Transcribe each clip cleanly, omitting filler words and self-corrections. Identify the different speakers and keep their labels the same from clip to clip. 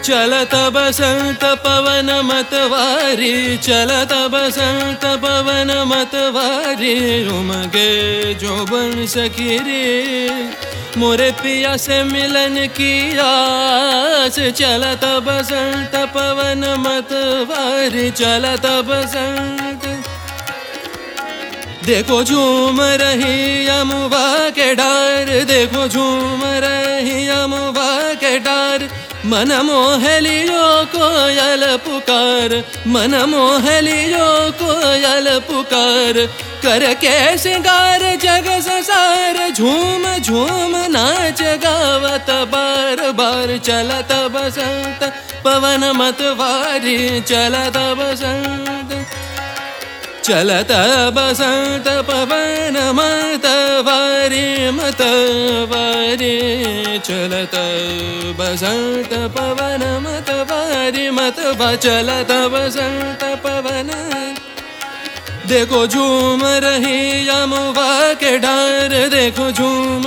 Speaker 1: चलत बसंत पवन मतवारी चलत बसंत पवन मतवारी उमगे जोबन सखी रे मोरे पिया से मिलन की आस चलत बसंत पवन मतवारी चलत बसंत देखो झूम रही अमुआ के डार देखो झूम रही अमुआ के डार मन मोहलियो कोयल पुकार मन मोहलियो कोयल पुकार करके सिंगार जग संसार झूम झूम नाच गावत बार बार चलत बसंत पवन मतवारी चलत बसंत चलत बसंत पवन मतवारी मतवारी चलत बसंत पवन मतवारी मतवा चलत बसंत पवन देखो झूम रही अमुआ के डार देखो झूम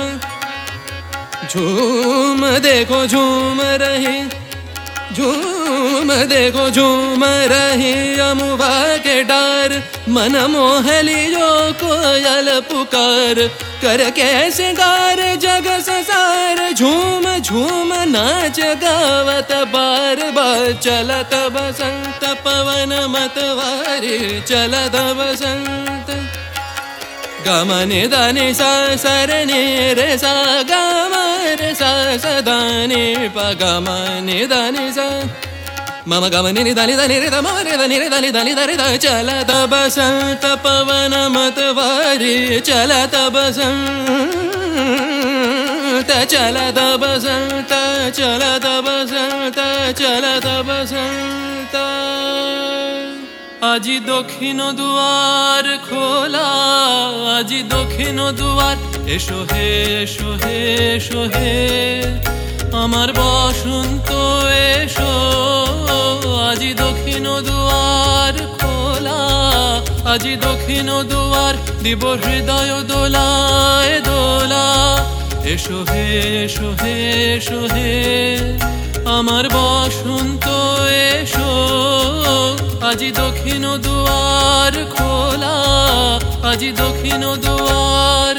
Speaker 1: झूम देखो झूम रही झूम देखो झूम रही अमुआ के डार मन मोहलियो कोयल पुकार करके सिंगार जग संसार झूम झूम नाच गावत बार बार चलत बसंत पवन मतवारी चलत बसंत गमनि दानि सा सरनि रे सा गम रे सा सदानि प गमनि दानि सा मम गमनि नि दानि दानि रे द मम रे दानि रे दानि दानि दा रे द चलत बसंत पवन मतवारी चलत बसंत चलत बसंत चलत बसंत चलत बसंत আজি দক্ষিণ দুয়ার খোলা আজি দক্ষিণ দুয়ার এসো হে এসো হে এসো হে আমার বসন্ত এসো আজি দক্ষিণ দুয়ার খোলা আজি দক্ষিণ দুয়ার দিব হৃদয় দোলায় দোলা এসো হে এসো হে এসো হে আমার বসন্ত এসো আজি দক্ষিণ দুয়ার খোলা আজি দক্ষিণ দুয়ার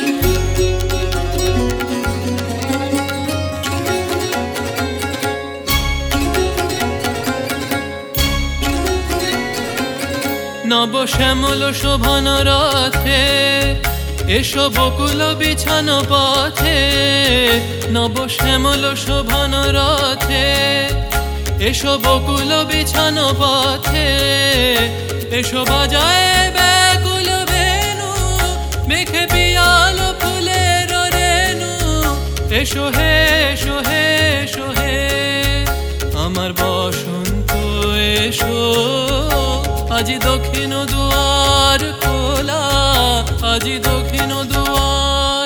Speaker 1: নব শ্যামল শোভন রথে এসো বকুল বিছানো পথে নব শ্যামল শোভন রথে এসো বকুল বিছানো পথে এসো বাজায় ব্যাকুল বেনু মেঘে পিয়ালো ফুলের রেণু এসো হে এসো হে এসো হে আমার বসন্ত এসো আজি দক্ষিণ দুয়ার খোলা আজি দক্ষিণ দুয়ার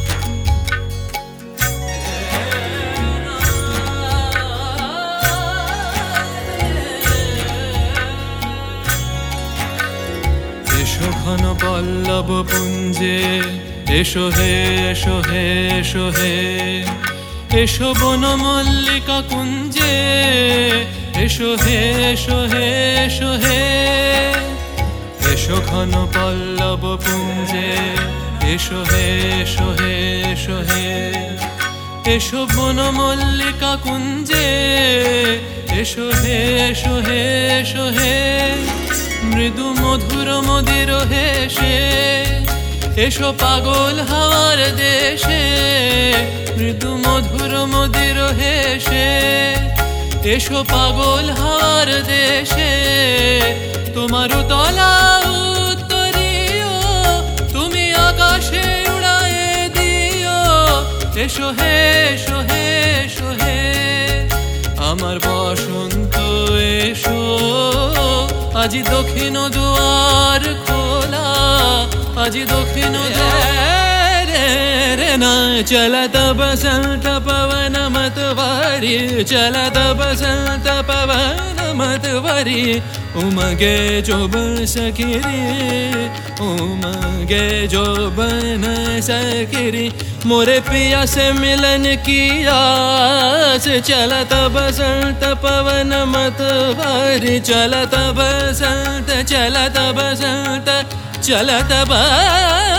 Speaker 1: এসো ঘন পল্লব পুঞ্জে এসো হে এসো হে এসো হে এসো বন মল্লিকা কুঞ্জে এসো হে এসো হে এসো হে এসো ঘন পল্লব পুঞ্জে এসো হে এসো হে এসো হে এসো বন মল্লিকা কুঞ্জে এসো হে এসো হে এসো হে মৃদু মধুর মদির হেসে এসো পাগল হাওয়ার দেশে মৃদু মধুর মদির হেসে এসো পাগল হাওয়ার দেশে তোমার তলা উত্তরীয় তুমি আকাশে উড়ায়ে দিও এসো হে এসো হে এসো হে আমার বসন্ত এসো আজি দক্ষিণ দুয়ার খোলা আজি দক্ষিণ দুয়ার रे ना चलत बसंत पवन मतवारी चलत बसंत पवन मतवारी उमगे जो सखिरी उमगे जो बन सखिरी मोरे पिया से मिलन की आस चलत बसंत पवन मतवारी चलत बसंत चलत बसंत चलत